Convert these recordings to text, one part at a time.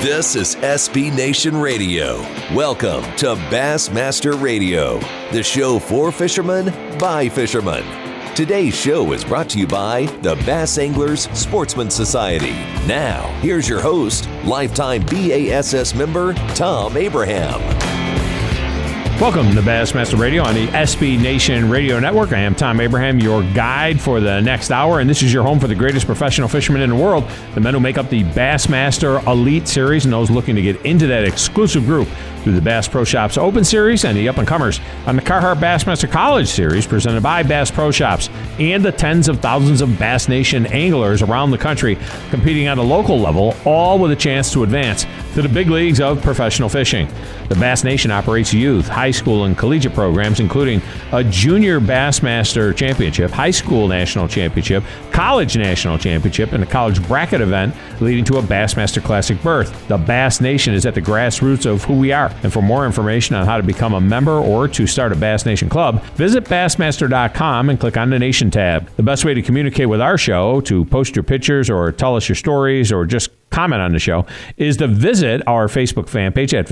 This is SB Nation Radio. Welcome to Bassmaster Radio, the show for fishermen by fishermen. Today's show is brought to you by the Bass Anglers Sportsman Society. Now, here's your host, lifetime BASS member, Tom Abraham. Welcome to Bassmaster Radio on the SB Nation Radio Network. I am Tom Abraham, your guide for the next hour, and this is your home for the greatest professional fishermen in the world, the men who make up the Bassmaster Elite Series and those looking to get into that exclusive group through the Bass Pro Shops Open Series and the up-and-comers on the Carhartt Bassmaster College Series presented by Bass Pro Shops, and the tens of thousands of Bass Nation anglers around the country competing on a local level, all with a chance to advance to the big leagues of professional fishing. The Bass Nation operates youth, high school, and collegiate programs, including a junior Bassmaster Championship, high school national championship, college national championship, and a college bracket event leading to a Bassmaster Classic berth. The Bass Nation is at the grassroots of who we are. And for more information on how to become a member or to start a Bass Nation club, visit Bassmaster.com and click on the Nation tab. The best way to communicate with our show, to post your pictures or tell us your stories or just comment on the show, is to visit our Facebook fan page at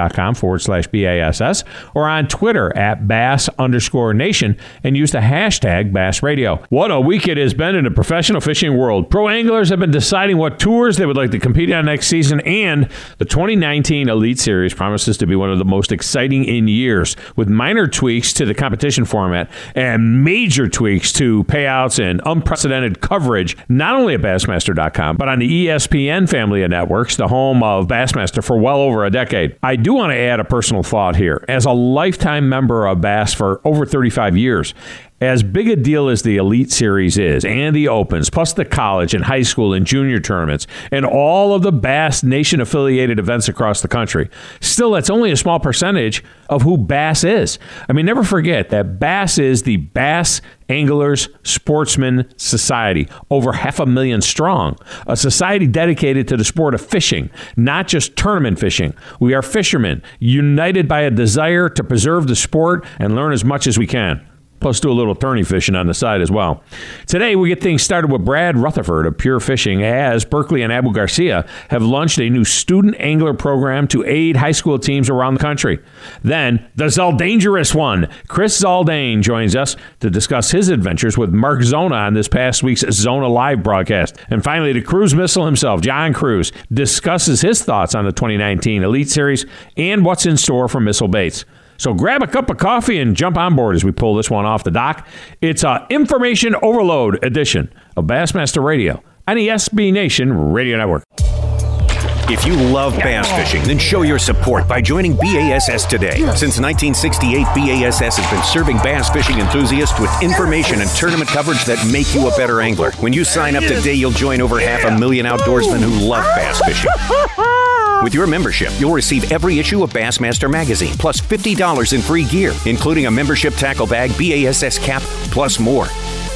facebook.com/BASS or on Twitter at Bass_Nation and use the hashtag Bass Radio. What a week it has been in the professional fishing world. Pro anglers have been deciding what tours they would like to compete on next season, and the 2019 Elite Series promises to be one of the most exciting in years, with minor tweaks to the competition format and major tweaks to payouts and unprecedented coverage, not only at Bassmaster.com, but on the ESPN family of networks, the home of Bassmaster for well over a decade. I do want to add a personal thought here. As a lifetime member of Bass for over 35 years, as big a deal as the Elite Series is, and the Opens, plus the college and high school and junior tournaments, and all of the Bass Nation-affiliated events across the country, still, that's only a small percentage of who Bass is. I mean, never forget that Bass is the Bass Anglers Sportsman Society, over 500,000 strong, a society dedicated to the sport of fishing, not just tournament fishing. We are fishermen, united by a desire to preserve the sport and learn as much as we can. Plus do a little tourney fishing on the side as well. Today, we get things started with Brad Rutherford of Pure Fishing, as Berkeley and Abu Garcia have launched a new student angler program to aid high school teams around the country. Then, the Zaldangerous one, Chris Zaldain, joins us to discuss his adventures with Mark Zona on this past week's Zona Live broadcast. And finally, the cruise missile himself, John Cruz, discusses his thoughts on the 2019 Elite Series and what's in store for Missile Baits. So grab a cup of coffee and jump on board as we pull this one off the dock. It's an information overload edition of Bassmaster Radio on the SB Nation Radio Network. If you love bass fishing, then show your support by joining BASS today. Since 1968, BASS has been serving bass fishing enthusiasts with information and tournament coverage that make you a better angler. When you sign up today, you'll join over 500,000 outdoorsmen who love bass fishing. With your membership, you'll receive every issue of Bassmaster magazine, plus $50 in free gear, including a membership tackle bag, BASS cap, plus more.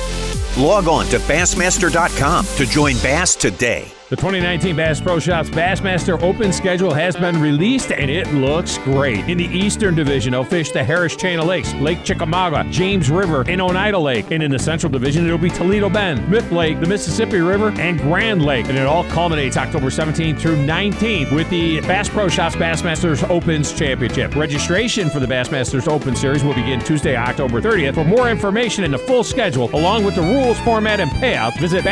Log on to Bassmaster.com to join Bass today. The 2019 Bass Pro Shops Bassmaster Open schedule has been released, and it looks great. In the Eastern Division, they'll fish the Harris Chain of Lakes, Lake Chickamauga, James River, and Oneida Lake. And in the Central Division, it'll be Toledo Bend, Myth Lake, the Mississippi River, and Grand Lake. And it all culminates October 17th through 19th with the Bass Pro Shops Bassmasters Opens Championship. Registration for the Bassmasters Open Series will begin Tuesday, October 30th. For more information and the full schedule, along with the rules, format, and payout, visit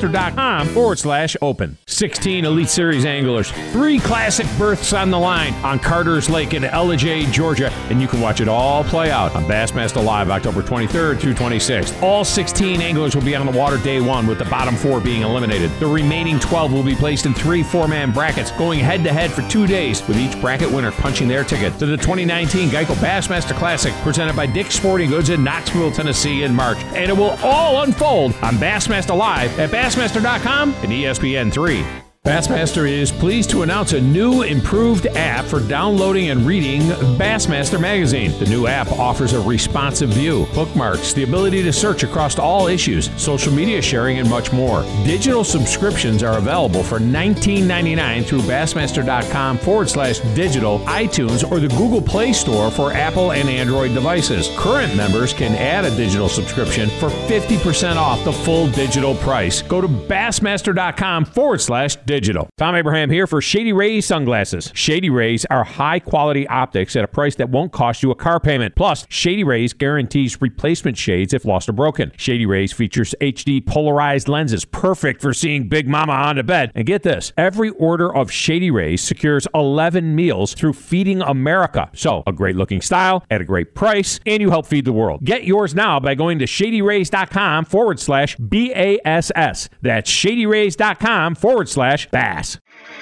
Bassmaster.com/open. 16 Elite Series anglers, 3 classic berths on the line on Carter's Lake in Ellijay, Georgia, and you can watch it all play out on Bassmaster Live October 23rd through 26th. All 16 anglers will be on the water day one, with the bottom 4 being eliminated. The remaining 12 will be placed in 3 4-man brackets, going head-to-head for 2 days, with each bracket winner punching their ticket to the 2019 Geico Bassmaster Classic, presented by Dick's Sporting Goods in Knoxville, Tennessee in March. And it will all unfold on Bassmaster Live at Bassmaster.com and ESPN3. Bassmaster is pleased to announce a new improved app for downloading and reading Bassmaster Magazine. The new app offers a responsive view, bookmarks, the ability to search across all issues, social media sharing, and much more. Digital subscriptions are available for $19.99 through Bassmaster.com/digital, iTunes, or the Google Play Store for Apple and Android devices. Current members can add a digital subscription for 50% off the full digital price. Go to Bassmaster.com/digital. Digital. Tom Abraham here for Shady Rays Sunglasses. Shady Rays are high-quality optics at a price that won't cost you a car payment. Plus, Shady Rays guarantees replacement shades if lost or broken. Shady Rays features HD polarized lenses, perfect for seeing Big Mama on the bed. And get this, every order of Shady Rays secures 11 meals through Feeding America. So, a great-looking style at a great price, and you help feed the world. Get yours now by going to shadyrays.com/BASS. That's shadyrays.com/BASS.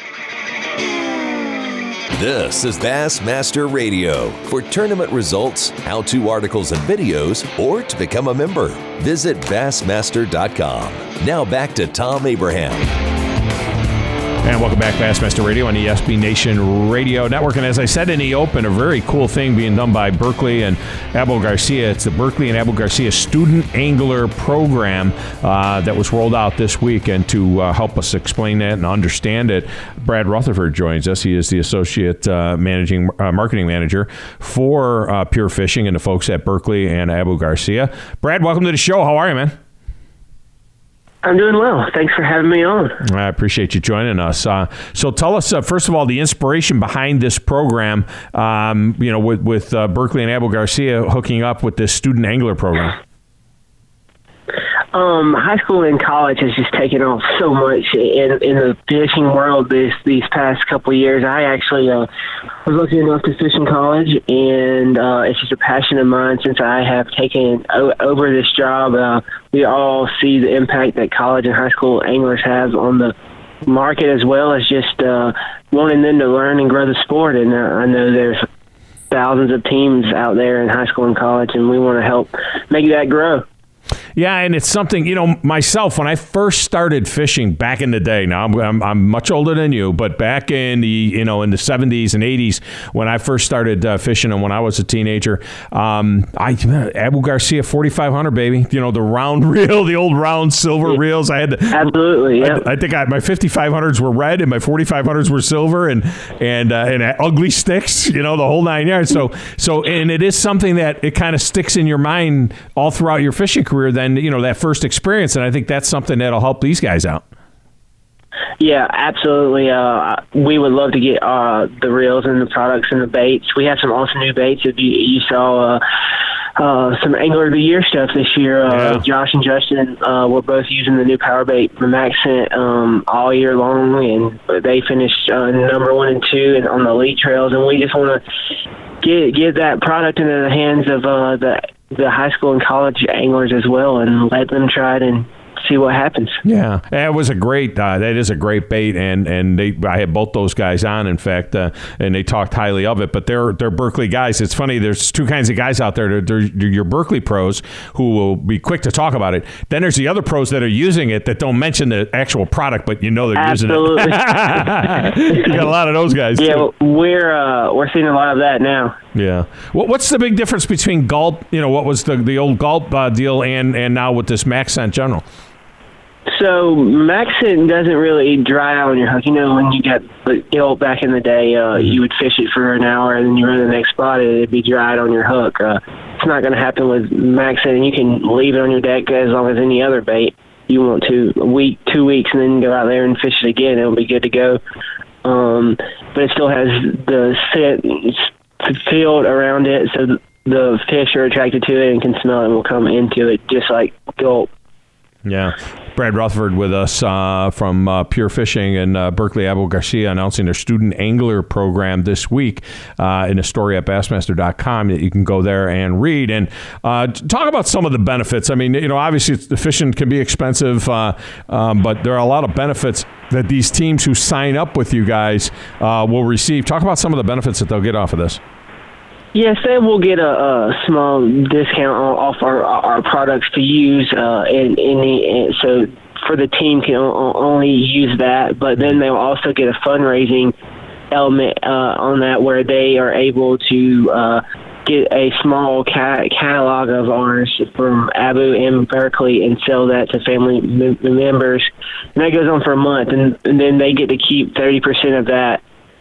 This is Bassmaster Radio. For tournament results, how-to articles and videos, or to become a member, visit Bassmaster.com. Now back to Tom Abraham. And welcome back, Bassmaster Radio on the SB Nation Radio Network. And as I said in the open, a very cool thing being done by Berkley and Abu Garcia. It's the Berkley and Abu Garcia Student Angler Program that was rolled out this week. And to help us explain that and understand it, Brad Rutherford joins us. He is the Associate Marketing Manager for Pure Fishing and the folks at Berkley and Abu Garcia. Brad, welcome to the show. How are you, man? I'm doing well. Thanks for having me on. I appreciate you joining us. So tell us, first of all, the inspiration behind this program, with Berkley and Abu Garcia hooking up with this student angler program. High school and college has just taken off so much in the fishing world these past couple of years. I actually was lucky enough to fish in college, and it's just a passion of mine since I have taken over this job. We all see the impact that college and high school anglers have on the market, as well as just wanting them to learn and grow the sport. And I know there's thousands of teams out there in high school and college, and we want to help make that grow. Yeah, and it's something, myself, when I first started fishing back in the day, now I'm much older than you, but back in the, in the 70s and 80s, when I first started fishing and when I was a teenager, Abu Garcia 4500, baby, the round reel, the old round silver reels. I had absolutely, yeah. I think my 5500s were red and my 4500s were silver and ugly sticks, the whole 9 yards. So and it is something that it kind of sticks in your mind all throughout your fishing career then, that first experience, and I think that's something that'll help these guys out. Yeah, absolutely. We would love to get the reels and the products and the baits. We have some awesome new baits. If you saw some Angler of the Year stuff this year, yeah. Josh and Justin were both using the new power bait from Accent all year long, and they finished number 1 and 2 on the elite trails, and we just want to get that product into the hands of the high school and college anglers as well, and let them try it and see what happens. Yeah, that is a great bait, and I had both those guys on, in fact, and they talked highly of it. But they're Berkley guys. It's funny. There's two kinds of guys out there. There's your Berkley pros who will be quick to talk about it. Then there's the other pros that are using it that don't mention the actual product, but they're absolutely using it. You got a lot of those guys. Yeah, too. We're seeing a lot of that now. Yeah. What's the big difference between Gulp? What was the old Gulp deal and now with this Maxent General? So Maxent doesn't really dry out on your hook. When you got the Gulp back in the day, you would fish it for an hour and then you run to the next spot and it'd be dried on your hook. It's not going to happen with Maxent. You can leave it on your deck as long as any other bait you want to. A week, 2 weeks, and then go out there and fish it again. It'll be good to go. But it still has the scent field around it, so the fish are attracted to it and can smell it and will come into it, just like Gulp. Yeah. Brad Rutherford with us from Pure Fishing and Berkley Abu Garcia announcing their student angler program this week in a story at Bassmaster.com that you can go there and read. And talk about some of the benefits. I mean, obviously the fishing can be expensive, but there are a lot of benefits that these teams who sign up with you guys will receive. Talk about some of the benefits that they'll get off of this. Yes, they will get a small discount off our products to use, so for the team can only use that. But then they'll also get a fundraising element on that, where they are able to get a small catalog of ours from Abu and Berkley and sell that to family members. And that goes on for a month, and then they get to keep 30% of that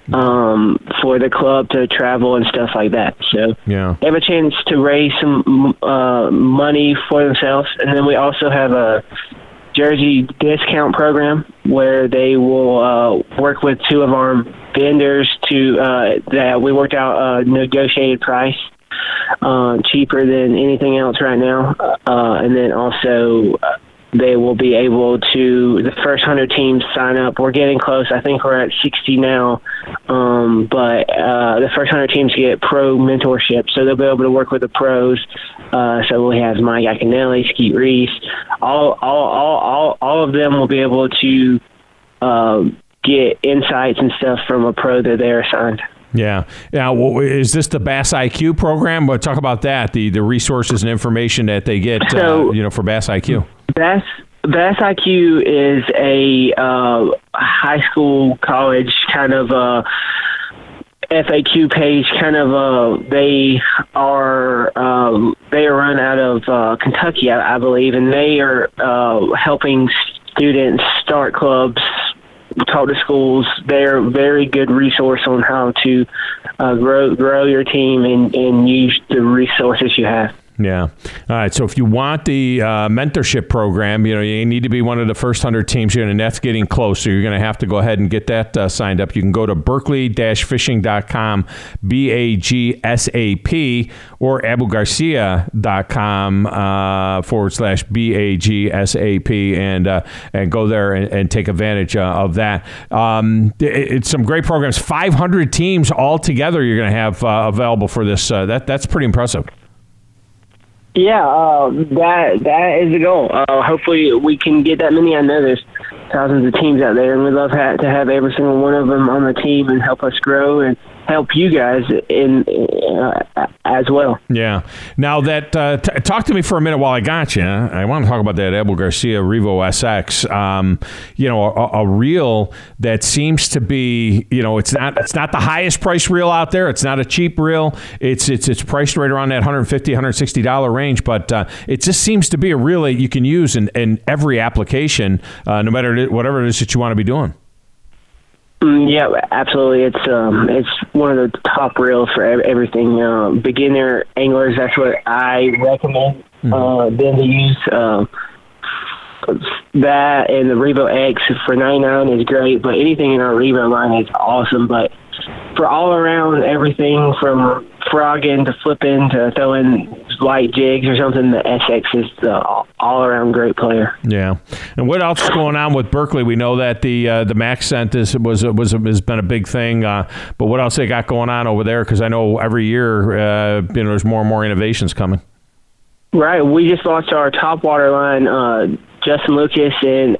for the club to travel and stuff like that. So yeah, they have a chance to raise some money for themselves. And then we also have jersey discount program where they will work with two of our vendors to that we worked out a negotiated price, cheaper than anything else right now, and then also they will be able to, the first 100 teams sign up. We're getting close. I think we're at 60 now. But the first 100 teams get pro mentorship, so they'll be able to work with the pros. So we have Mike Iaconelli, Skeet Reese. All of them will be able to get insights and stuff from a pro that they're assigned. Yeah. Now, is this the Bass IQ program? But talk about that, the resources and information that they get, for Bass IQ. Bass IQ is a high school, college kind of FAQ page. Kind of they are run out of Kentucky, I believe, and they are helping students start clubs, talk to schools. They're a very good resource on how to grow your team and use the resources you have. Yeah. All right. So if you want the mentorship program, you need to be one of the first 100 teams here, and that's getting close. So you're going to have to go ahead and get that signed up. You can go to berkeley-fishing.com, BAGSAP, or abugarcia.com /BAGSAP, and go there and take advantage of that. It's some great programs. 500 teams altogether you're going to have available for this. That's pretty impressive. Yeah, that is the goal. Hopefully we can get that many. I know there's thousands of teams out there, and we'd love to have every single one of them on the team and help us grow and help you guys in as well. Yeah. Now that talk to me for a minute while I got you. I want to talk about that Abu Garcia Revo SX. A reel that seems to be, it's not the highest price reel out there. It's not a cheap reel. It's priced right around that $150, $160 range, but it just seems to be a reel that you can use in every application, no matter whatever it is that you want to be doing. Yeah, absolutely. It's one of the top reels for everything. Beginner anglers, that's what I recommend them to use. That and the Revo X for $99 is great, but anything in our Revo line is awesome. But for all around everything from frogging to flipping to throwing light jigs or something, the SX is the all-around great player. Yeah. And what else is going on with Berkeley? We know that the MaxScent has been a big thing, but what else they got going on over there? Because I know every year there's more and more innovations coming. Right. We just launched our topwater line. Justin Lucas and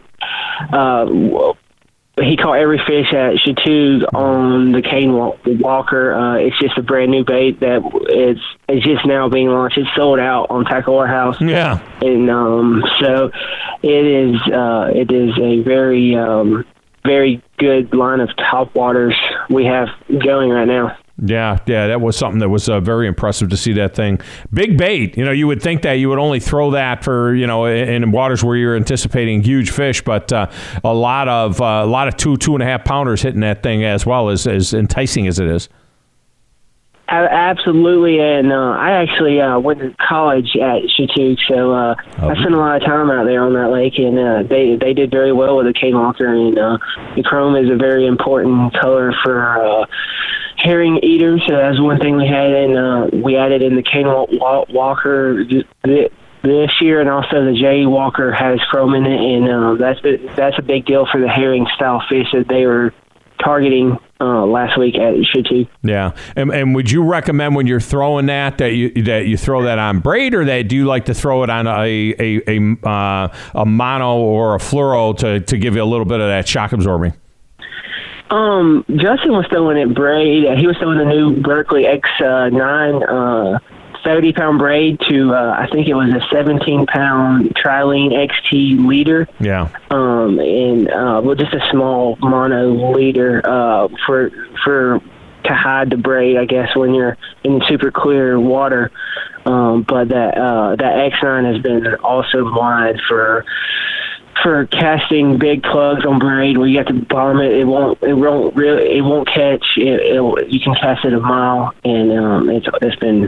he caught every fish at Chatuge on the Cane Walker. It's just a brand new bait that it's just now being launched. It's sold out on Tackle Warehouse. Yeah, and so it is a very very good line of topwaters we have going right now. Yeah, that was something that was very impressive to see that thing. Big bait. You would think that you would only throw that for, in waters where you're anticipating huge fish, but a lot of 2.5 pounders hitting that thing as well, as enticing as it is. Absolutely, and I actually went to college at Chatuge, so I spent a lot of time out there on that lake, and they did very well with the Cane Walker, and the chrome is a very important color for herring eaters. So that's one thing we had, and we added in the Cane Walker this year, and also the J Walker has chrome in it, and that's a big deal for the herring style fish that they were targeting last week at Chatuge. Yeah, and would you recommend when you're throwing that you throw that on braid, or do you like to throw it on a mono or a fluoro to give you a little bit of that shock absorbing? Justin was throwing it braid. He was throwing the new Berkeley X9 30-pound braid to I think it was a 17-pound Trilene XT leader. Yeah. And just a small mono leader for to hide the braid, I guess, when you're in super clear water. But that X9 has been an awesome line for casting big plugs on braid where you have to bomb it. It won't catch. You can cast it a mile, and it's been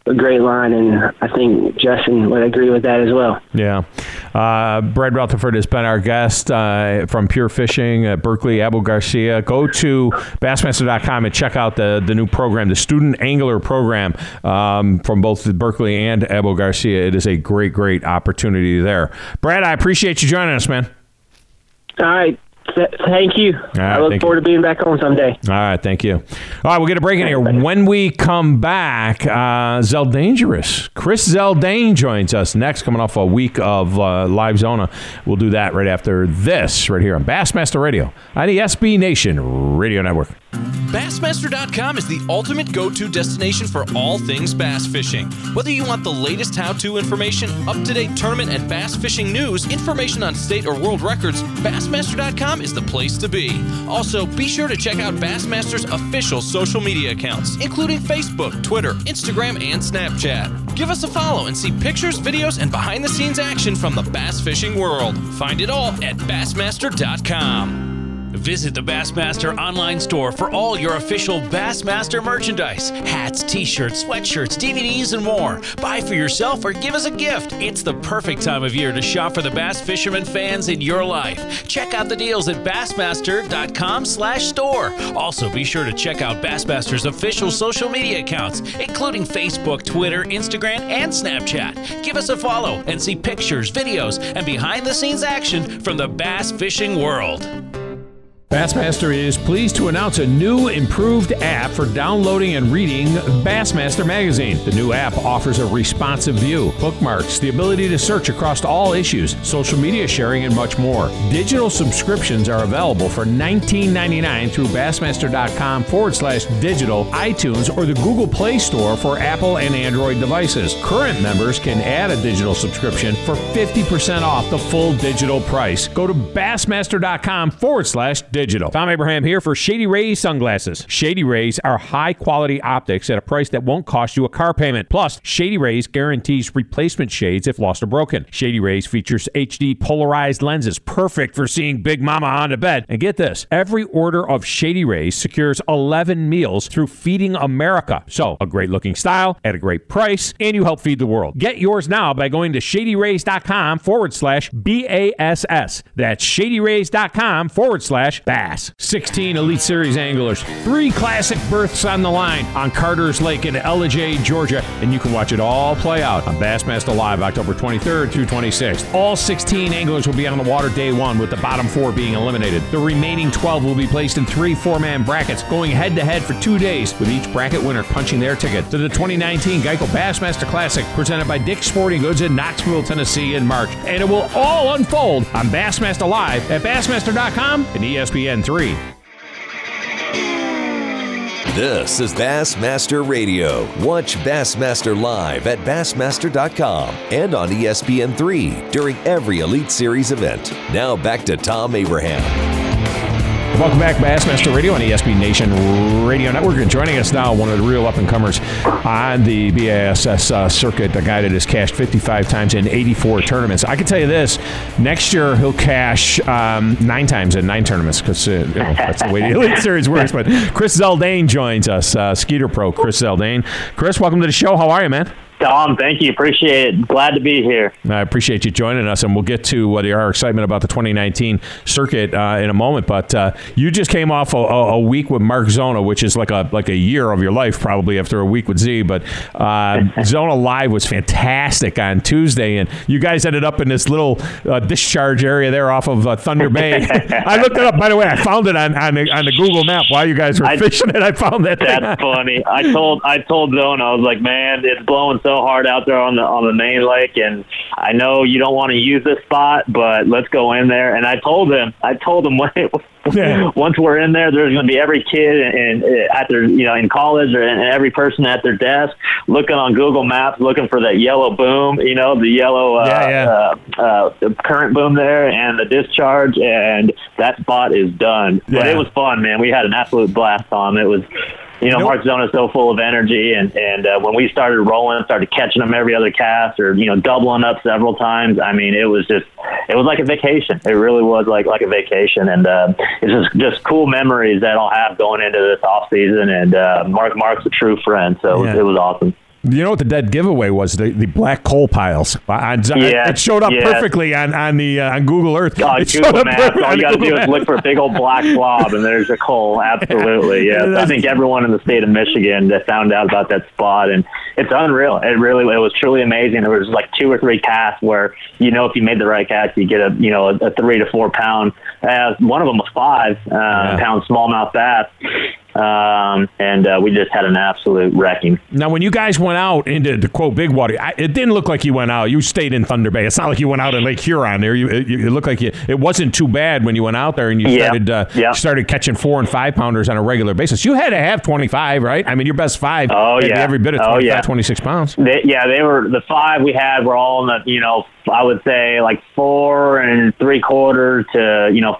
a great line, and I think Justin would agree with that as well. Yeah. Brad Rutherford has been our guest from Pure Fishing at Berkeley, Abu Garcia. Go to Bassmaster.com and check out the new program, the Student Angler Program from both Berkeley and Abu Garcia. It is a great, great opportunity there. Brad, I appreciate you joining us, man. All right. Thank you. Right, I look forward to being back on someday. All right, thank you. All right, we'll get a break in here. When we come back, Zelldangerous. Chris Zelldain joins us next, coming off a week of Live Zona. We'll do that right after this, right here on Bassmaster Radio on the SB Nation Radio Network. Bassmaster.com is the ultimate go-to destination for all things bass fishing. Whether you want the latest how-to information, up-to-date tournament and bass fishing news, information on state or world records, Bassmaster.com is the place to be. Also, be sure to check out Bassmaster's official social media accounts, including Facebook, Twitter, Instagram, and Snapchat. Give us a follow and see pictures, videos, and behind-the-scenes action from the bass fishing world. Find it all at Bassmaster.com. Visit the Bassmaster online store for all your official Bassmaster merchandise. Hats, t-shirts, sweatshirts, DVDs, and more. Buy for yourself or give as a gift. It's the perfect time of year to shop for the bass fisherman fans in your life. Check out the deals at Bassmaster.com/store. Also, be sure to check out Bassmaster's official social media accounts, including Facebook, Twitter, Instagram, and Snapchat. Give us a follow and see pictures, videos, and behind-the-scenes action from the bass fishing world. Bassmaster is pleased to announce a new improved app for downloading and reading Bassmaster Magazine. The new app offers a responsive view, bookmarks, the ability to search across all issues, social media sharing, and much more. Digital subscriptions are available for $19.99 through Bassmaster.com/digital, iTunes, or the Google Play Store for Apple and Android devices. Current members can add a digital subscription for 50% off the full digital price. Go to Bassmaster.com/digital. Tom Abraham here for Shady Rays Sunglasses. Shady Rays are high-quality optics at a price that won't cost you a car payment. Plus, Shady Rays guarantees replacement shades if lost or broken. Shady Rays features HD polarized lenses, perfect for seeing Big Mama on the bed. And get this, every order of Shady Rays secures 11 meals through Feeding America. So, a great-looking style at a great price, and you help feed the world. Get yours now by going to ShadyRays.com/BASS. That's ShadyRays.com/BASS. 16 Elite Series anglers, 3 classic berths on the line on Carter's Lake in Ellijay, Georgia, and you can watch it all play out on Bassmaster Live October 23rd through 26th. All 16 anglers will be on the water day one, with the bottom 4 being eliminated. The remaining 12 will be placed in 3 4-man brackets, going head-to-head for 2 days, with each bracket winner punching their ticket to the 2019 Geico Bassmaster Classic, presented by Dick's Sporting Goods in Knoxville, Tennessee in March. And it will all unfold on Bassmaster Live at Bassmaster.com and ESPN3. This is Bassmaster Radio. Watch Bassmaster live at Bassmaster.com and on ESPN3 during every Elite Series event. Now back to Tom Abraham. Welcome back, Bassmaster Radio on the SB Nation Radio Network. And joining us now, one of the real up-and-comers on the BASS circuit, a guy that has cashed 55 times in 84 tournaments. I can tell you this, next year he'll cash 9 times in 9 tournaments, because that's the way the Elite Series works. But Chris Zelldain joins us, Skeeter Pro Chris Zelldain. Chris, welcome to the show. How are you, man? Tom, thank you. Appreciate it. Glad to be here. I appreciate you joining us, and we'll get to our excitement about the 2019 circuit in a moment. But you just came off a week with Mark Zona, which is like a year of your life probably after a week with Z. But Zona Live was fantastic on Tuesday, and you guys ended up in this little discharge area there off of Thunder Bay. I looked it up, by the way. I found it on the Google map while you guys were fishing it. I found that. That's funny. I told Zona, I was like, man, it's blowing so hard out there on the main lake, and I know you don't want to use this spot, but let's go in there. And I told him once we're in there, there's going to be every kid in college and every person at their desk looking on Google Maps, looking for that yellow boom, the yellow current boom there and the discharge, and that spot is done. Yeah. But it was fun, man. We had an absolute blast, Tom. It was. Mark Zona is so full of energy, and when we started rolling, started catching them every other cast, or doubling up several times. I mean, it was like a vacation. It really was like a vacation, and it's just cool memories that I'll have going into this off season. And Mark's a true friend, so it was awesome. You know what the dead giveaway was? The black coal piles. It showed up perfectly on Google Earth. On Google Maps, all you got to do is look for a big old black blob, and there's a coal. Absolutely, yes. I think everyone in the state of Michigan that found out about that spot, and it's unreal. It was truly amazing. There was like 2 or 3 casts where, if you made the right cast, you get a 3 to 4 pound. One of them was 5 pound smallmouth bass. And we just had an absolute wrecking. Now, when you guys went out into the quote big water, it didn't look like you went out. You stayed in Thunder Bay. It's not like you went out in Lake Huron there. It looked like it wasn't too bad when you went out there and you started catching 4 and 5 pounders on a regular basis. You had to have 25, right? I mean, your best 5 had to be every bit of 25, 26 pounds. They were the 5 we had were all in the, I would say like 4 3/4 to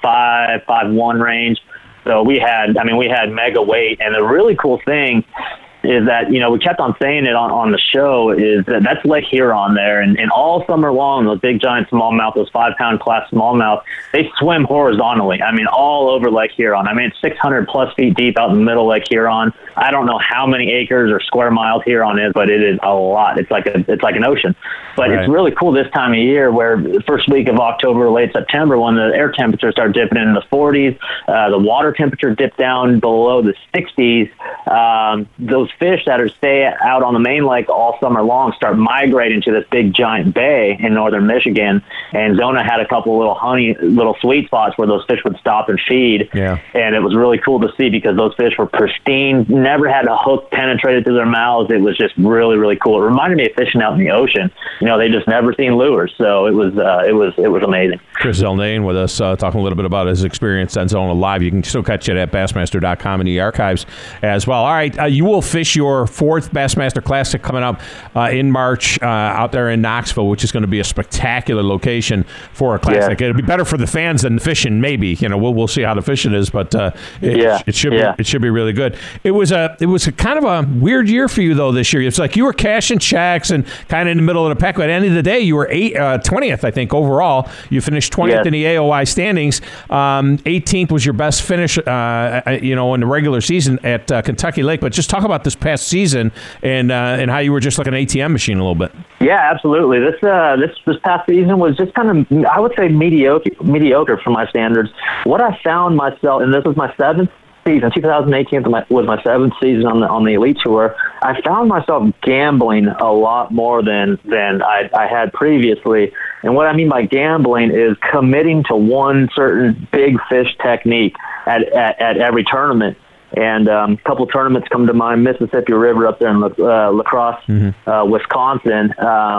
5.1 range. So we had mega weight, and the really cool thing is that, we kept on saying it on the show, is that's Lake Huron there. And all summer long, those big giant smallmouth, those 5-pound class smallmouth, they swim horizontally. I mean, all over Lake Huron. I mean, it's 600 plus feet deep out in the middle of Lake Huron. I don't know how many acres or square miles Huron is, but it is a lot. It's like an ocean. But It's really cool this time of year, where the first week of October, late September, when the air temperatures start dipping into the 40s, the water temperature dipped down below the 60s. Those fish that stay out on the main lake all summer long start migrating to this big giant bay in northern Michigan. And Zona had a couple little sweet spots where those fish would stop and feed. Yeah. And it was really cool to see, because those fish were pristine, never had a hook penetrated through their mouths. It was just really, really cool. It reminded me of fishing out in the ocean. They just never seen lures. So it was amazing. Chris Zellnane with us, talking a little bit about his experience on Zona Live. You can still catch it at Bassmaster.com in the archives as well. All right, you will fish your 4th Bassmaster Classic coming up in March out there in Knoxville, which is going to be a spectacular location for a classic. It'll be better for the fans than the fishing, maybe. We'll see how the fishing is, but it should be really good. It was a kind of a weird year for you though this year. It's like you were cashing checks and kind of in the middle of the pack. But at the end of the day, you were 20th, I think, overall. You finished 20th in the AOY standings. 18th was your best finish, in the regular season at Kentucky Lake. But just talk about this past season and how you were just like an ATM machine a little bit. Yeah, absolutely. This past season was just kind of, I would say, mediocre for my standards. What I found myself, and this was my 7th season, 2018 was my 7th season on the Elite Tour. I found myself gambling a lot more than I had previously. And what I mean by gambling is committing to one certain big fish technique at every tournament. And a couple of tournaments come to mind, Mississippi River up there in La Crosse, Wisconsin.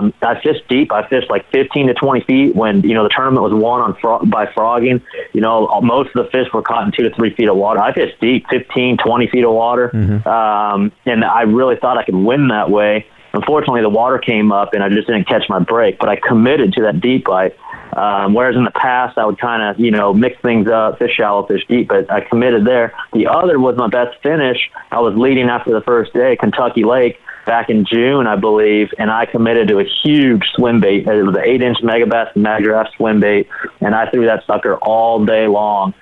I fished deep. I fished like 15 to 20 feet when, the tournament was won by frogging. Most of the fish were caught in 2 to 3 feet of water. I fished deep, 15, 20 feet of water. And I really thought I could win that way. Unfortunately, the water came up and I just didn't catch my break, but I committed to that deep bite. Whereas in the past, I would kind of, mix things up, fish shallow, fish deep, but I committed there. The other was my best finish. I was leading after the first day, Kentucky Lake, back in June, I believe, and I committed to a huge swim bait. It was an 8-inch Megabass Mag-Giraffe swim bait, and I threw that sucker all day long.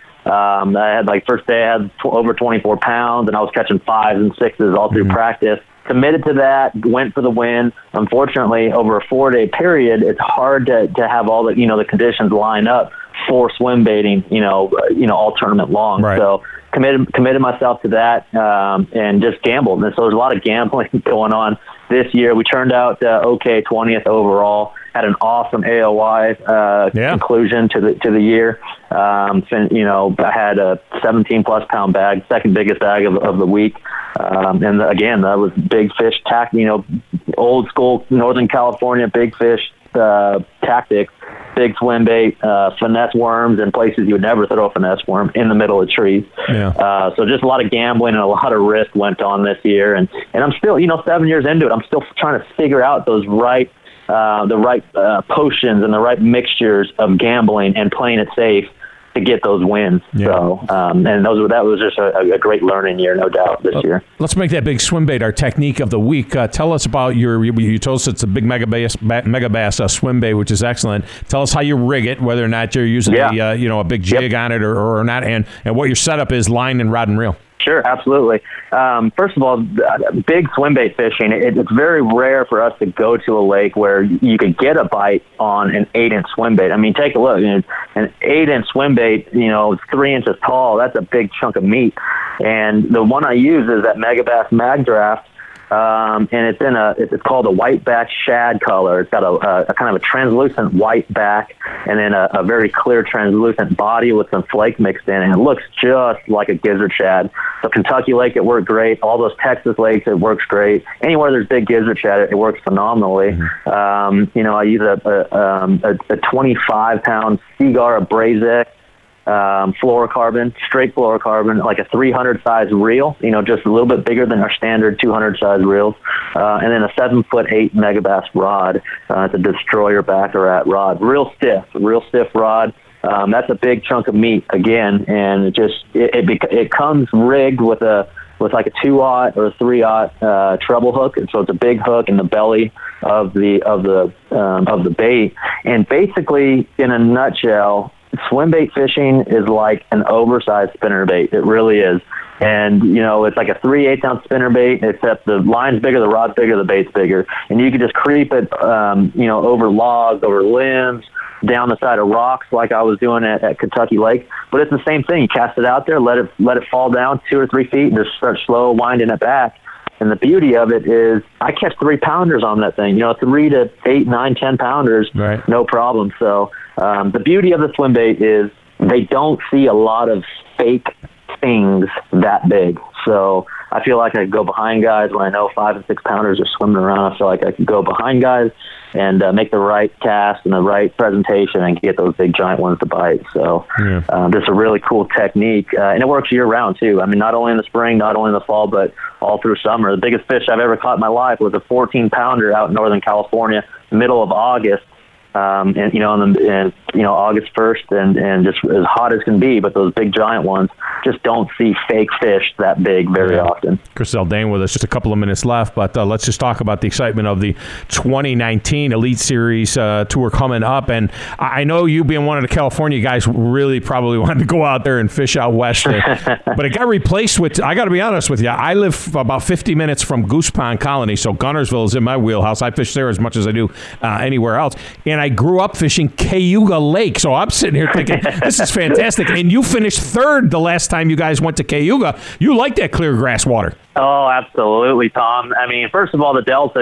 I had first day I had over 24 pounds, and I was catching 5s and 6s all through practice. Committed to that, went for the win. Unfortunately, over a 4-day period, it's hard to have all the the conditions line up for swim baiting, all tournament long. Right. So committed myself to that and just gambled. And so there's a lot of gambling going on this year. We turned out 20th overall. Had an awesome AOY conclusion to the year. I had a 17 plus pound bag, second biggest bag of the week. And again, that was big fish old school Northern California big fish tactics, big swim bait, finesse worms in places you would never throw a finesse worm in the middle of trees. Yeah. So just a lot of gambling and a lot of risk went on this year. And I'm still, 7 years into it, I'm still trying to figure out those right potions and the right mixtures of gambling and playing it safe to get those wins. Yeah. So, that was just a great learning year, no doubt, this year. Let's make that big swim bait our technique of the week. Tell us about you told us it's a big Megabass swim bait, which is excellent. Tell us how you rig it, whether or not you're using a big jig on it or not, and what your setup is, line and rod and reel. sure, absolutely. First of all, big swim bait fishing, it's very rare for us to go to a lake where you could get a bite on an 8-inch swim bait. I mean, take a look. An 8-inch swim bait, it's 3 inches tall. That's a big chunk of meat. And the one I use is that Megabass Mag Draft. And it's called a white back shad color. It's got a kind of a translucent white back and then a very clear translucent body with some flake mixed in, and it looks just like a gizzard shad. So Kentucky Lake, it worked great. All those Texas lakes, it works great. Anywhere there's big gizzard shad, it works phenomenally. Mm-hmm. I use a 25-pound Seagar Abrasic. Fluorocarbon, straight fluorocarbon, like a 300 size reel, just a little bit bigger than our standard 200 size reels, and then a 7'8" Megabass rod. It's a Destroyer Baccarat rod, real stiff rod. That's a big chunk of meat again, and it comes rigged with like a 2-aught or a 3-aught treble hook, and so it's a big hook in the belly of the bait. And basically, in a nutshell, swim bait fishing is like an oversized spinnerbait. It really is. And, it's like a 3/8 ounce spinnerbait, except the line's bigger, the rod's bigger, the bait's bigger. And you can just creep it, over logs, over limbs, down the side of rocks like I was doing at Kentucky Lake. But it's the same thing. You cast it out there, let it fall down 2 or 3 feet, and just start slow winding it back. And the beauty of it is I catch 3-pounders on that thing, 3 to 8, 9, 10-pounders, right. No problem. So the beauty of the swim bait is they don't see a lot of fake things that big. So I feel like I could go behind guys when I know 5 and 6-pounders are swimming around. I feel like I could go behind guys and make the right cast and the right presentation and get those big giant ones to bite. So just a really cool technique. And it works year round too. I mean, not only in the spring, not only in the fall, but all through summer. The biggest fish I've ever caught in my life was a 14-pounder out in Northern California, middle of August. August 1st and just as hot as can be, but those big giant ones just don't see fake fish that big very often. Chris Zaldain with us, just a couple of minutes left, but let's just talk about the excitement of the 2019 Elite Series tour coming up. And I know you being one of the California guys really probably wanted to go out there and fish out west, but it got replaced with, I got to be honest with you, I live about 50 minutes from Goose Pond Colony, so Guntersville is in my wheelhouse. I fish there as much as I do anywhere else. And I grew up fishing Cayuga Lake, so I'm sitting here thinking, this is fantastic. And you finished third the last time you guys went to Cayuga. You like that clear grass water. Oh, absolutely, Tom. I mean, first of all, the Delta,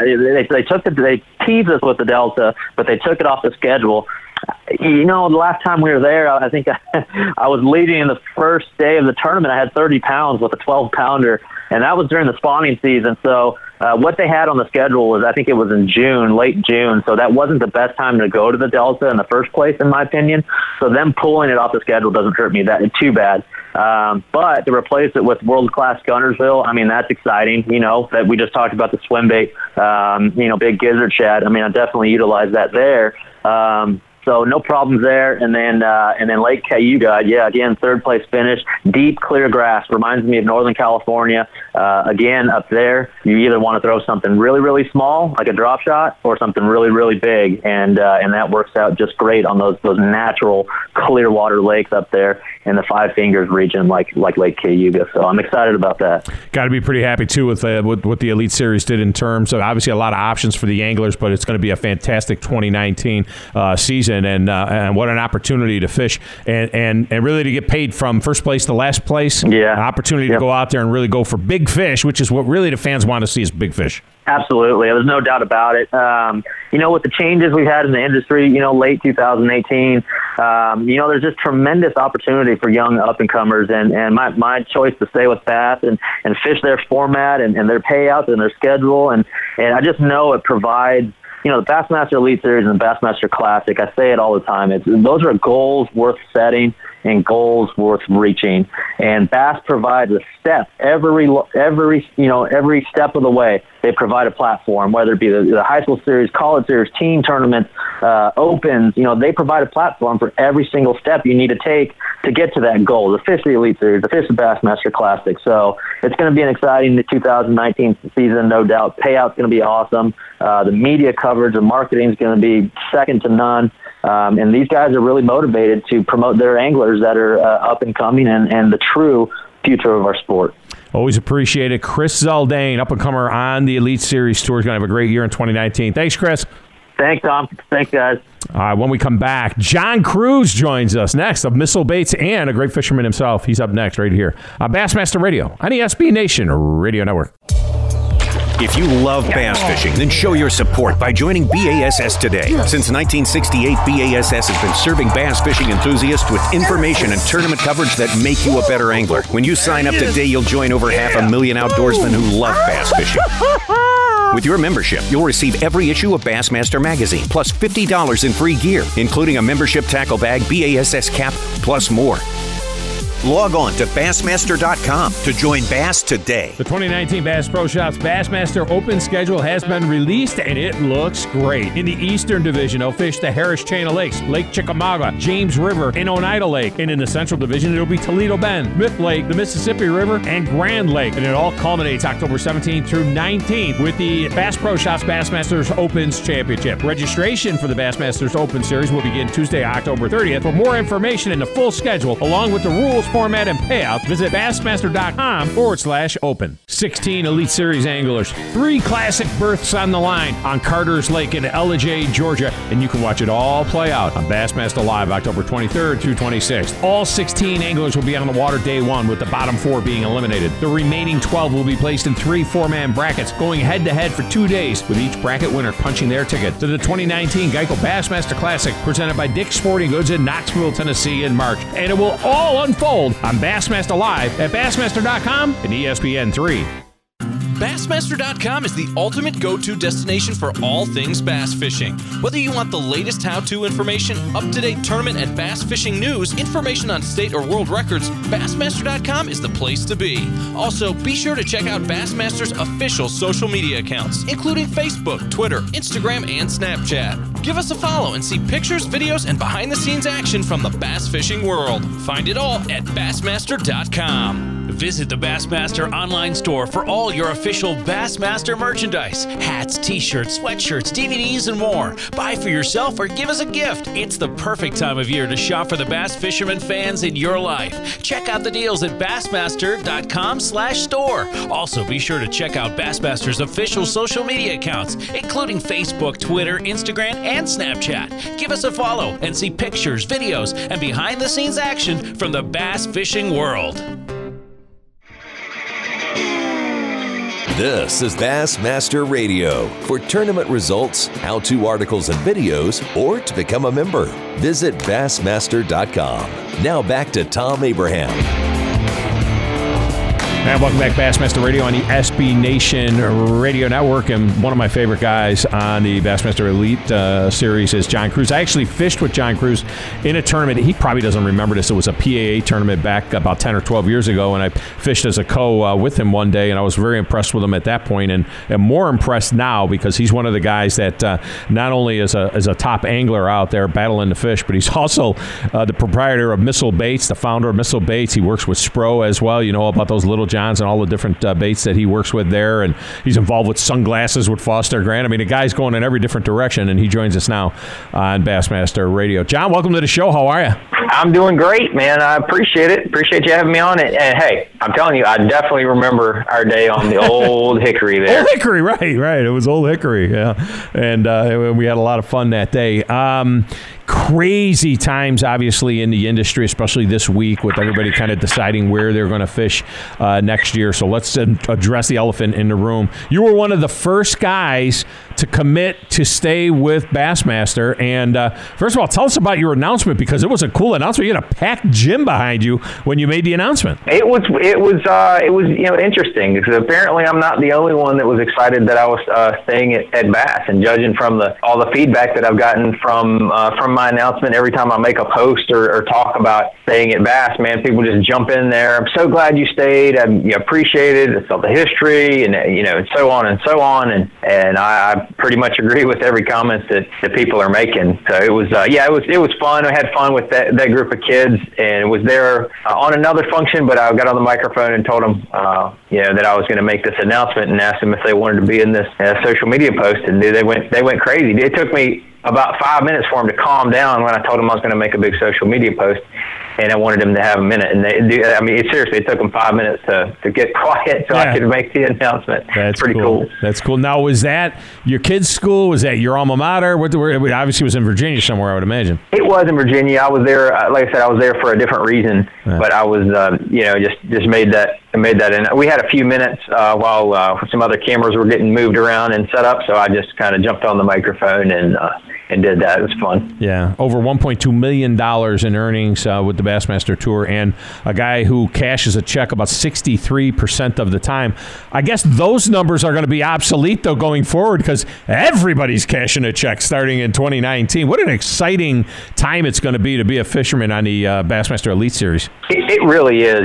they teased us with the Delta, but they took it off the schedule. The last time we were there, I think I was leading in the first day of the tournament. I had 30 pounds with a 12-pounder, and that was during the spawning season. So what they had on the schedule was, I think it was in June, late June. So that wasn't the best time to go to the Delta in the first place, in my opinion. So them pulling it off the schedule doesn't hurt me too bad. But to replace it with world-class Guntersville, I mean, that's exciting, that we just talked about the swim bait, big gizzard shad. I mean, I definitely utilize that there. So no problems there. And then Lake Cayuga, again, third place finish, deep, clear grass. Reminds me of Northern California. Again, up there, you either want to throw something really, really small, like a drop shot, or something really, really big. And that works out just great on those natural clear water lakes up there in the Five Fingers region, like Lake Cayuga. So I'm excited about that. Got to be pretty happy, too, with what the Elite Series did in terms of, obviously, a lot of options for the anglers, but it's going to be a fantastic 2019 season. And what an opportunity to fish and really to get paid from first place to last place. Yeah. An opportunity to go out there and really go for big fish, which is what really the fans want to see, is big fish. Absolutely. There's no doubt about it. With the changes we've had in the industry, late 2018, there's just tremendous opportunity for young up-and-comers. And my choice to stay with Bass and fish their format and their payouts and their schedule. And I just know it provides, the Bassmaster Elite Series and the Bassmaster Classic, I say it all the time, those are goals worth setting and goals worth reaching. And Bass provides a step every step of the way. They provide a platform, whether it be the high school series, college series, team tournaments, opens. They provide a platform for every single step you need to take to get to that goal. The fish the Elite Series, the fish the Bassmaster Classic. So it's going to be an exciting 2019 season, no doubt. Payout's going to be awesome. The media coverage and marketing is going to be second to none. And these guys are really motivated to promote their anglers that are up and coming and the true future of our sport. Always appreciate it. Chris Zaldain, up-and-comer on the Elite Series Tour, is going to have a great year in 2019. Thanks, Chris. Thanks, Tom. Thanks, guys. When we come back, John Crews joins us next of Missile Baits and a great fisherman himself. He's up next right here on Bassmaster Radio on the SB Nation Radio Network. If you love bass fishing, then show your support by joining BASS today. Since 1968, BASS has been serving bass fishing enthusiasts with information and tournament coverage that make you a better angler. When you sign up today, you'll join over 500,000 outdoorsmen who love bass fishing. With your membership, you'll receive every issue of Bassmaster magazine, plus $50 in free gear, including a membership tackle bag, BASS cap, plus more. Log on to Bassmaster.com to join Bass today. The 2019 Bass Pro Shops Bassmaster Open schedule has been released, and it looks great. In the Eastern Division, they'll fish the Harris Chain of Lakes, Lake Chickamauga, James River, and Oneida Lake. And in the Central Division, it'll be Toledo Bend, Myth Lake, the Mississippi River, and Grand Lake. And it all culminates October 17th through 19th with the Bass Pro Shops Bassmasters Opens Championship. Registration for the Bassmasters Open Series will begin Tuesday, October 30th. For more information and the full schedule, along with the rules, format, and payout, visit Bassmaster.com/open. 16 Elite Series anglers, 3 classic berths on the line on Carter's Lake in Ellijay, Georgia, and you can watch it all play out on Bassmaster Live October 23rd through 26th. All 16 anglers will be on the water day 1, with the bottom 4 being eliminated. The remaining 12 will be placed in 3 4-man brackets, going head-to-head for 2 days, with each bracket winner punching their ticket to the 2019 Geico Bassmaster Classic, presented by Dick's Sporting Goods in Knoxville, Tennessee in March. And it will all unfold on Bassmaster Live at Bassmaster.com and ESPN3. Bassmaster.com is the ultimate go-to destination for all things bass fishing. Whether you want the latest how-to information, up-to-date tournament and bass fishing news, information on state or world records, Bassmaster.com is the place to be. Also, be sure to check out Bassmaster's official social media accounts, including Facebook, Twitter, Instagram, and Snapchat. Give us a follow and see pictures, videos, and behind-the-scenes action from the bass fishing world. Find it all at Bassmaster.com. Visit the Bassmaster online store for all your official Bassmaster merchandise. Hats, t-shirts, sweatshirts, DVDs, and more. Buy for yourself or give as a gift. It's the perfect time of year to shop for the bass fisherman fans in your life. Check out the deals at Bassmaster.com/store. Also, be sure to check out Bassmaster's official social media accounts, including Facebook, Twitter, Instagram, and Snapchat. Give us a follow and see pictures, videos, and behind-the-scenes action from the bass fishing world. This is Bassmaster Radio. For tournament results, how-to articles and videos, or to become a member, visit Bassmaster.com. Now back to Tom Abraham. And welcome back, Bassmaster Radio on the SB Nation Radio Network. And one of my favorite guys on the Bassmaster Elite Series is John Crews. I actually fished with John Crews in a tournament. He probably doesn't remember this. It was a PAA tournament back about 10 or 12 years ago, and I fished as a co with him one day, and I was very impressed with him at that point, and more impressed now because he's one of the guys that not only is a top angler out there battling the fish, but he's also the proprietor of Missile Baits, the founder of Missile Baits. He works with Spro as well. You know about those little Johns and all the different baits that he works with there, and he's involved with Sunglasses with Foster Grant. I mean, the guy's going in every different direction, and he joins us now on Bassmaster Radio. John, welcome to the show. How are you? I'm doing great, man. I appreciate it. Appreciate you having me on it. And hey, I'm telling you, I definitely remember our day on the old Hickory there. Old Hickory, right. It was Old Hickory, yeah. And we had a lot of fun that day. Crazy times, obviously, in the industry, especially this week with everybody kind of deciding where they're going to fish next year. So let's address the elephant in the room. You were one of the first guys to commit to stay with Bassmaster. And first of all, tell us about your announcement, because it was a cool announcement. You had a packed gym behind you when you made the announcement. It was interesting, because apparently I'm not the only one that was excited that I was staying at Bass. And judging from all the feedback that I've gotten from my announcement, every time I make a post or talk about staying at Bass, man, people just jump in there. I'm so glad you stayed. I appreciate it. It's all the history and and so on and so on. And I pretty much agree with every comment that people are making. So it was it was fun. I had fun with that group of kids, and was there on another function, but I got on the microphone and told them that I was going to make this announcement, and asked them if they wanted to be in this social media post, and they went crazy. It took me about 5 minutes for them to calm down when I told them I was going to make a big social media post. and I wanted them to have a minute. And seriously, it took them 5 minutes to get quiet so I could make the announcement. That's pretty cool. That's cool. Now, was that your kid's school? Was that your alma mater? Obviously, it was in Virginia somewhere, I would imagine. It was in Virginia. I was there, like I said, I was there for a different reason, but I was, just made that. And we had a few minutes while some other cameras were getting moved around and set up, so I just kind of jumped on the microphone and did that. It was fun. Yeah, over $1.2 million in earnings with the Bassmaster Tour, and a guy who cashes a check about 63% of the time. I guess those numbers are going to be obsolete, though, going forward, because everybody's cashing a check starting in 2019. What an exciting time it's going to be a fisherman on the Bassmaster Elite Series. It really is,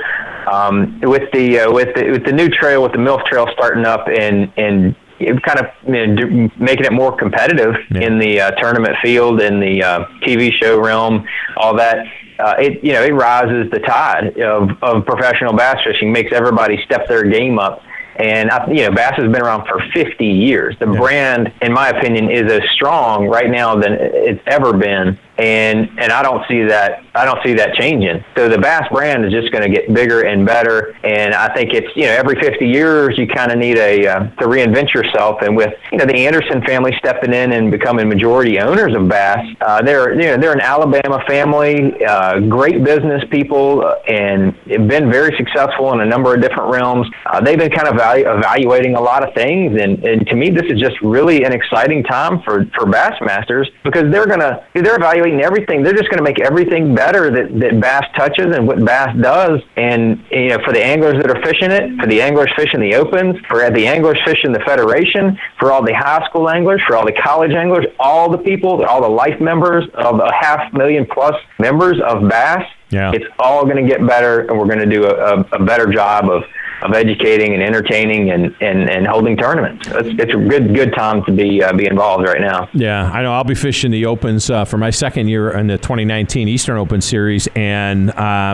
with the new trail, with the MILF Trail starting up and it kind of making it more competitive in the tournament field, in the TV show realm, all that. It rises the tide of professional bass fishing, makes everybody step their game up. And bass has been around for 50 years. The brand, in my opinion, is as strong right now than it's ever been. And I don't see that changing. So the Bass brand is just going to get bigger and better. And I think it's, every 50 years you kind of need to reinvent yourself. And with, the Anderson family stepping in and becoming majority owners of Bass, they're an Alabama family, great business people, and been very successful in a number of different realms. They've been kind of evaluating a lot of things. And to me, this is just really an exciting time for Bassmasters, because they're evaluating everything. They're just going to make everything better that Bass touches and what Bass does. And for the anglers that are fishing it, for the anglers fishing the Opens, for the anglers fishing the Federation, for all the high school anglers, for all the college anglers, all the people, all the life members of the 500,000 plus members of Bass, it's all going to get better, and we're going to do a better job of educating and entertaining and holding tournaments. It's a good time to be involved right now. Yeah, I know. I'll be fishing the Opens for my second year in the 2019 Eastern Open Series, and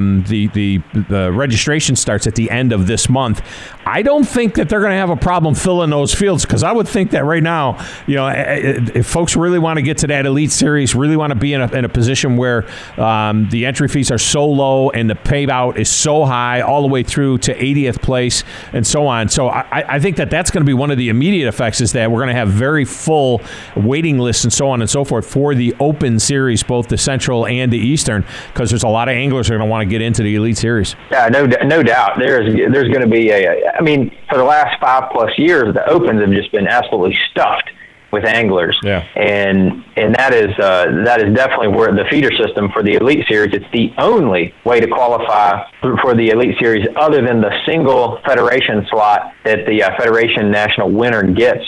the registration starts at the end of this month. I don't think that they're going to have a problem filling those fields, because I would think that right now, if folks really want to get to that Elite Series, really want to be in a position where the entry fees are so low and the payout is so high all the way through to 80th place and so on. So I think that's going to be one of the immediate effects, is that we're going to have very full waiting lists and so on and so forth for the Open Series, both the Central and the Eastern, because there's a lot of anglers that are going to want to get into the Elite Series. Yeah, no doubt. There's going to be for the last 5+ years, the Opens have just been absolutely stuffed with anglers. Yeah. And that is definitely where the feeder system for the Elite Series, it's the only way to qualify for the Elite Series other than the single Federation slot that the Federation National winner gets.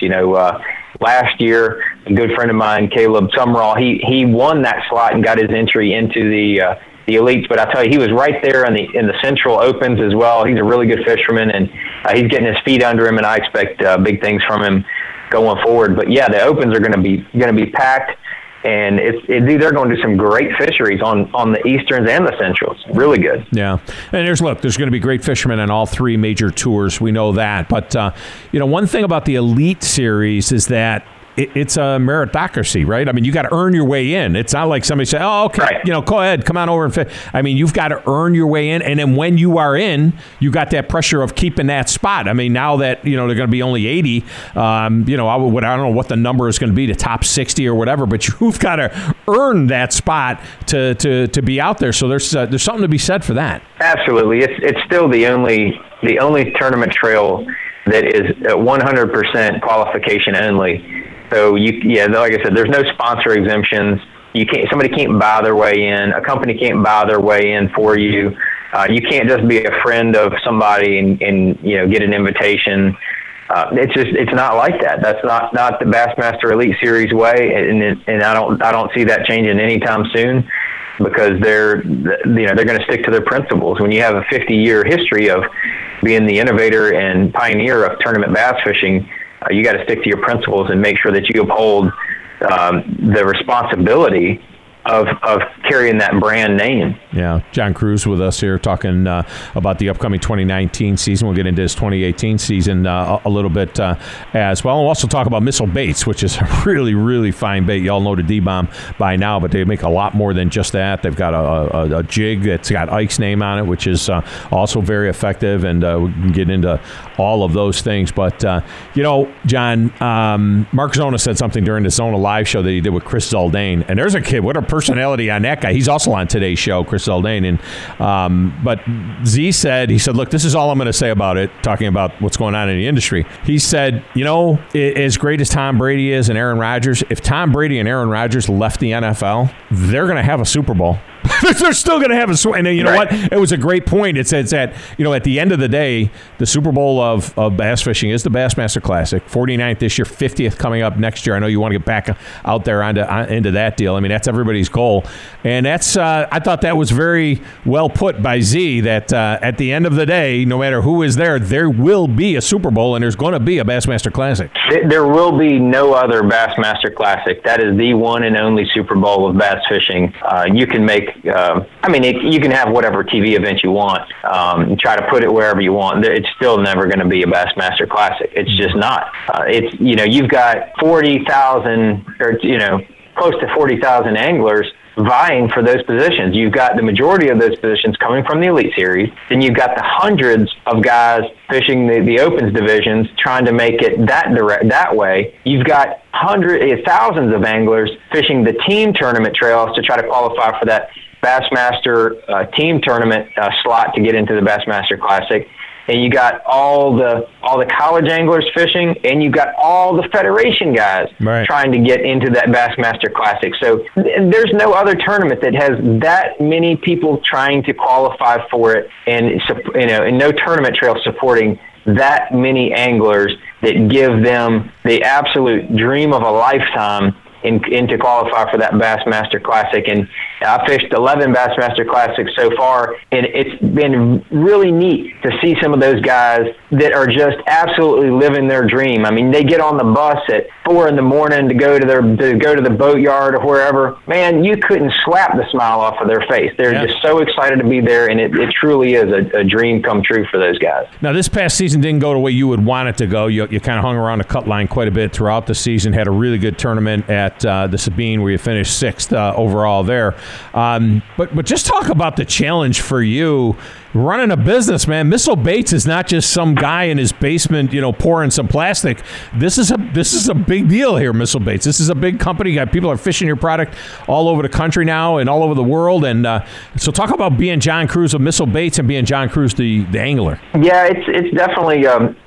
Last year, a good friend of mine, Caleb Sumrall, he won that slot and got his entry into the Elites, but I tell you, he was right there in the Central Opens as well. He's a really good fisherman, and he's getting his feet under him, and I expect big things from him going forward. But yeah, the Opens are going to be packed, and they're going to do some great fisheries on the Easterns and the Centrals. Really good. Yeah, and there's going to be great fishermen on all three major tours. We know that, but one thing about the Elite Series is that it's a meritocracy, right? I mean, you got to earn your way in. It's not like somebody say, "Oh, okay, right. Go ahead, come on over and fish." I mean, you've got to earn your way in, and then when you are in, you got that pressure of keeping that spot. I mean, now that they're going to be only 80, I don't know what the number is going to be, the top 60 or whatever, but you've got to earn that spot to be out there. So there's something to be said for that. Absolutely, it's still the only tournament trail that is 100% qualification only. So like I said, there's no sponsor exemptions. Somebody can't buy their way in. A company can't buy their way in for you. You can't just be a friend of somebody and get an invitation. It's not like that. That's not the Bassmaster Elite Series way, and I don't see that changing anytime soon, because they're going to stick to their principles. When you have a 50-year history of being the innovator and pioneer of tournament bass fishing, you got to stick to your principles and make sure that you uphold the responsibility of carrying that brand name. Yeah, John Cruz with us here talking about the upcoming 2019 season. We'll get into his 2018 season a little bit as well. We'll also talk about Missile Baits, which is a really, really fine bait. You all know the D-Bomb by now, but they make a lot more than just that. They've got a jig that's got Ike's name on it, which is also very effective, and we can get into all of those things. But, John, Mark Zona said something during the Zona Live show that he did with Chris Zaldane, and there's a kid, what a personality on that guy. He's also on today's show, Chris Zaldane, and but Z said, look, this is all I'm going to say about it, talking about what's going on in the industry. He said, as great as Tom Brady is and Aaron Rodgers, if Tom Brady and Aaron Rodgers left the NFL, they're going to have a Super Bowl. They're still going to have a, and you know what? It was a great point. It's at at the end of the day, the Super Bowl of bass fishing is the Bassmaster Classic. 49th this year, 50th coming up next year. I know you want to get back out there into that deal. I mean, that's everybody's goal, and that's I thought that was very well put by Z. That at the end of the day, no matter who is there will be a Super Bowl, and there's going to be a Bassmaster Classic. There will be no other Bassmaster Classic. That is the one and only Super Bowl of bass fishing. You can make. You can have whatever TV event you want, and try to put it wherever you want. It's still never going to be a Bassmaster Classic. It's just not. You've got 40,000 or close to 40,000 anglers vying for those positions. You've got the majority of those positions coming from the Elite Series. Then you've got the hundreds of guys fishing the Opens divisions trying to make it that way. You've got thousands of anglers fishing the team tournament trails to try to qualify for that Bassmaster team tournament slot to get into the Bassmaster Classic. And you got all the college anglers fishing, and you got all the Federation guys trying to get into that Bassmaster Classic. So there's no other tournament that has that many people trying to qualify for it, and no tournament trail supporting that many anglers that give them the absolute dream of a lifetime to qualify for that Bassmaster Classic. And I fished 11 Bassmaster Classics so far, and it's been really neat to see some of those guys that are just absolutely living their dream. I mean, they get on the bus at 4 a.m. to go to the boat yard or wherever. Man, you couldn't slap the smile off of their face. They're just so excited to be there, and it truly is a dream come true for those guys. Now, this past season didn't go the way you would want it to go. You kind of hung around the cut line quite a bit throughout the season, had a really good tournament at the Sabine where you finished 6th overall there. But just talk about the challenge for you running a business, man. Missile Baits is not just some guy in his basement, pouring some plastic. This is a big deal here, Missile Baits. This is a big company. People are fishing your product all over the country now and all over the world. And so talk about being John Cruz of Missile Baits and being John Cruz the angler. Yeah, it's definitely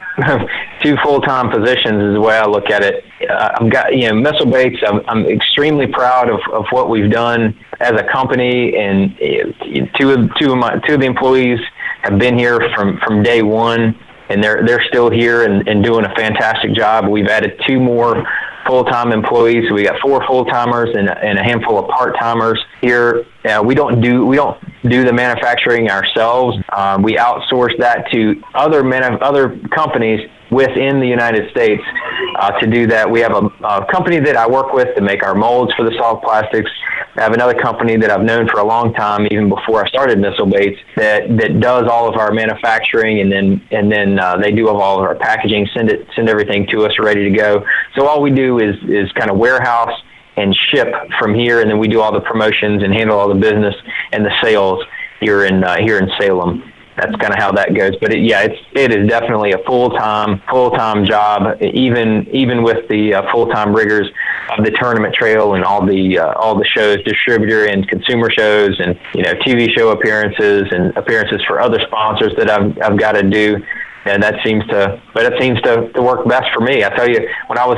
two full-time positions is the way I look at it. I've got Missile Baits. I'm extremely proud of what we've done as a company, and two of the employees have been here from day one, and they're still here and doing a fantastic job. We've added 2 more full-time employees. So we got 4 full-timers and a handful of part-timers here. We don't do the manufacturing ourselves. We outsource that to other companies within the United States to do that. We have a company that I work with to make our molds for the soft plastics. I have another company that I've known for a long time, even before I started Missile Baits, that does all of our manufacturing, and then they do all of our packaging, send everything to us ready to go. So all we do is kind of warehouse and ship from here, and then we do all the promotions and handle all the business and the sales here in Salem. That's kind of how that goes. But it is definitely a full-time job, even with the full-time riggers of the tournament trail and all the shows, distributor and consumer shows, and TV show appearances and appearances for other sponsors that I've got to do. And that seems to work best for me. I tell you, when I was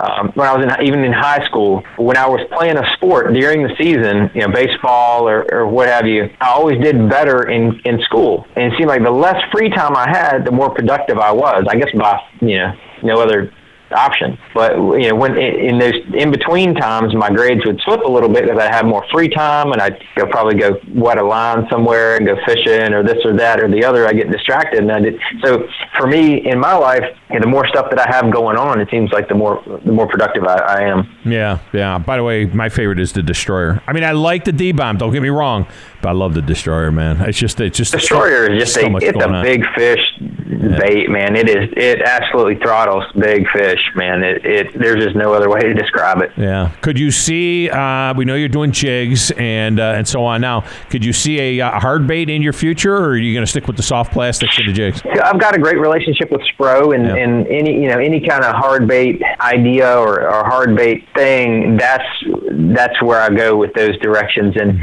even in high school, when I was playing a sport during the season, baseball or what have you, I always did better in school. And it seemed like the less free time I had, the more productive I was. I guess by no other option. But when in those in between times, my grades would slip a little bit because I have more free time, and I'd probably go wet a line somewhere and go fishing or this or that or the other. I get distracted, so for me in my life, the more stuff that I have going on, it seems like the more productive I am. Yeah. By the way, my favorite is the Destroyer. I mean, I like the D-Bomb. Don't get me wrong, but I love the Destroyer, man. It's just Destroyer is just it's a big fish bait, man. It absolutely throttles big fish, man. There's just no other way to describe it. Yeah. Could you see? We know you're doing jigs and so on. Now, could you see a hard bait in your future, or are you going to stick with the soft plastics and the jigs? I've got a great relationship with Spro, and any kind of hard bait idea or hard bait thing. That's where I go with those directions, and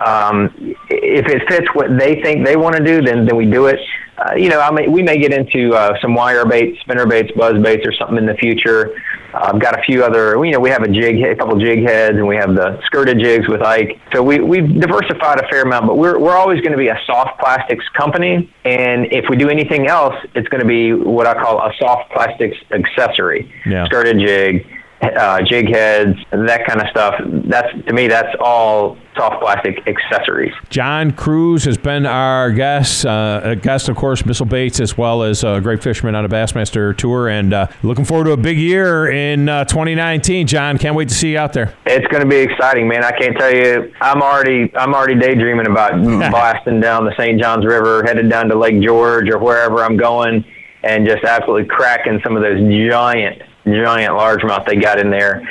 if it fits what they think they want to do, then we do it. We may get into some wire baits, spinner baits, buzz baits, or something in the future. I've got a few other. We have a couple jig heads, and we have the skirted jigs with Ike. So we've diversified a fair amount, but we're always going to be a soft plastics company. And if we do anything else, it's going to be what I call a soft plastics accessory. Yeah. Skirted jig, jig heads, that kind of stuff. To me, that's all soft plastic accessories. John Crews has been our guest, of course, Missile Baits, as well as a great fisherman on a Bassmaster Tour, and looking forward to a big year in 2019. John, can't wait to see you out there. It's going to be exciting, man. I can't tell you. I'm already daydreaming about blasting down the St. Johns River, headed down to Lake George or wherever I'm going, and just absolutely cracking some of those giant largemouth they got in there.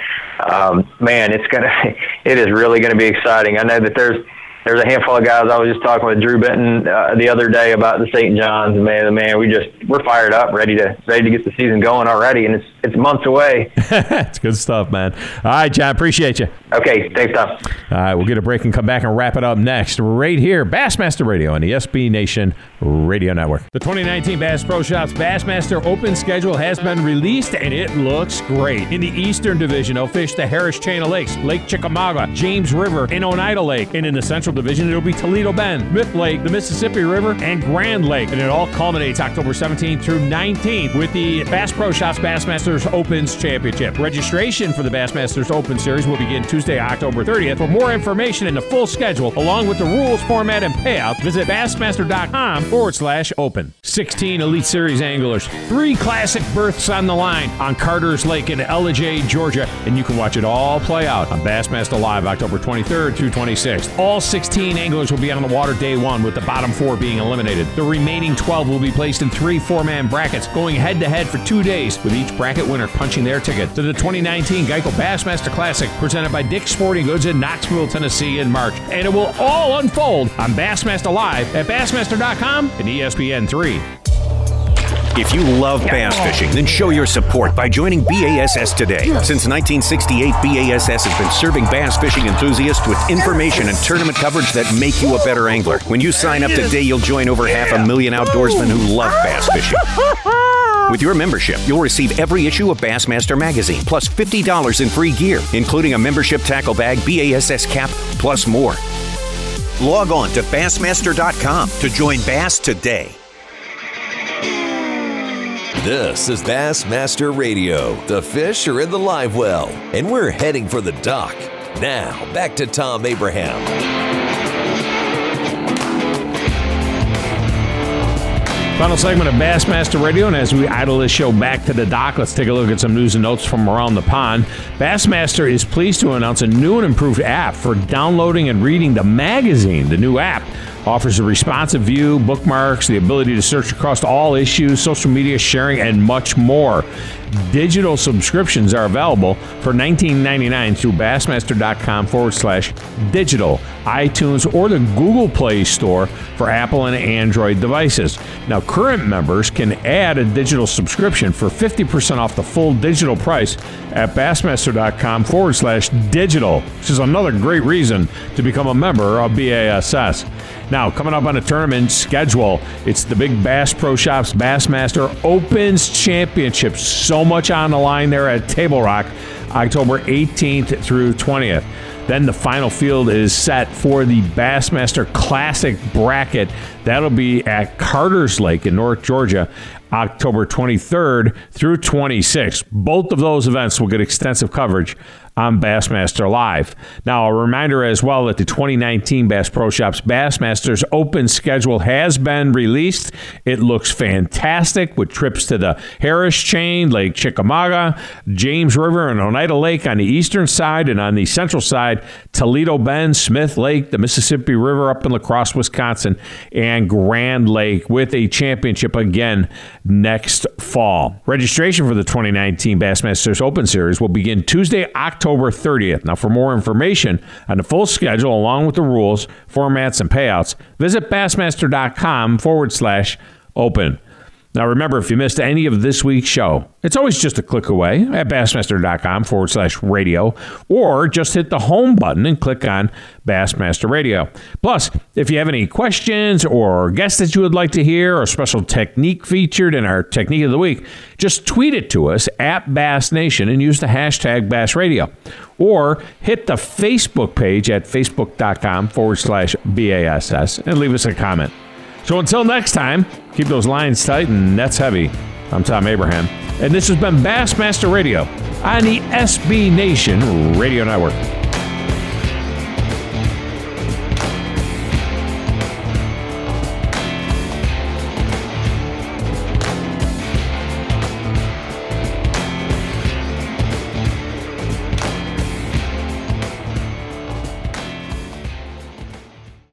Man, it is really going to be exciting. I know that there's a handful of guys. I was just talking with Drew Benton the other day about the St. John's. Man, we're fired up, ready to get the season going already, and it's months away. It's good stuff, man. All right, John, appreciate you. Okay, thanks, Tom. All right, we'll get a break and come back and wrap it up next right here, Bassmaster Radio on the SB Nation Radio Network. The 2019 Bass Pro Shops Bassmaster Open schedule has been released, and it looks great. In the Eastern Division, they'll fish the Harris Chain of Lakes, Lake Chickamauga, James River, and Oneida Lake. And in the Central Division, it'll be Toledo Bend, Myth Lake, the Mississippi River, and Grand Lake. And it all culminates October 17th through 19th with the Bass Pro Shops Bassmasters Opens Championship. Registration for the Bassmasters Open Series will begin Tuesday, October 30th. For more information and the full schedule, along with the rules, format, and payout, visit bassmaster.com/open. 16 Elite Series anglers, 3 classic berths on the line on Carter's Lake in Ellijay, Georgia, and you can watch it all play out on Bassmaster Live October 23rd through 26th. All 16 anglers will be on the water day 1, with the bottom 4 being eliminated. The remaining 12 will be placed in 3 4-man brackets, going head-to-head for 2 days, with each bracket winner punching their ticket to the 2019 Geico Bassmaster Classic, presented by Dick's Sporting Goods in Knoxville, Tennessee in March. And it will all unfold on Bassmaster Live at Bassmaster.com and ESPN3. If you love bass fishing, then show your support by joining BASS today. Since 1968, BASS has been serving bass fishing enthusiasts with information and tournament coverage that make you a better angler. When you sign up today, you'll join over 500,000 outdoorsmen who love bass fishing. With your membership, you'll receive every issue of Bassmaster magazine, plus $50 in free gear, including a membership tackle bag, BASS cap, plus more. Log on to Bassmaster.com to join Bass today. This is Bassmaster Radio. The fish are in the live well, and we're heading for the dock. Now, back to Tom Abraham. Final segment of Bassmaster Radio, and as we idle this show back to the dock, let's take a look at some news and notes from around the pond. Bassmaster is pleased to announce a new and improved app for downloading and reading the magazine. The new app offers a responsive view, bookmarks, the ability to search across all issues, social media sharing, and much more. Digital subscriptions are available for $19.99 through Bassmaster.com/digital, iTunes, or the Google Play Store for Apple and Android devices. Now, current members can add a digital subscription for 50% off the full digital price at Bassmaster.com/digital, which is another great reason to become a member of BASS. Now, coming up on the tournament schedule, it's the big Bass Pro Shops Bassmaster Opens Championship. So much on the line there at Table Rock, October 18th through 20th. Then the final field is set for the Bassmaster Classic bracket. That'll be at Carter's Lake in North Georgia, October 23rd through 26th. Both of those events will get extensive coverage on Bassmaster Live. Now, a reminder as well that the 2019 Bass Pro Shops Bassmasters Open schedule has been released. It looks fantastic with trips to the Harris Chain, Lake Chickamauga, James River, and Oneida Lake on the eastern side, and on the central side, Toledo Bend, Smith Lake, the Mississippi River up in La Crosse, Wisconsin, and Grand Lake, with a championship again next fall. Registration for the 2019 Bassmasters Open Series will begin Tuesday, October 30th. Now, for more information on the full schedule, along with the rules, formats, and payouts, visit Bassmaster.com/open. Now, remember, if you missed any of this week's show, it's always just a click away at Bassmaster.com/radio, or just hit the home button and click on Bassmaster Radio. Plus, if you have any questions or guests that you would like to hear, or special technique featured in our Technique of the Week, just tweet it to us at Bass Nation and use the hashtag Bass Radio. Or hit the Facebook page at Facebook.com/BASS and leave us a comment. So until next time, keep those lines tight and nets heavy. I'm Tom Abraham, and this has been Bassmaster Radio on the SB Nation Radio Network.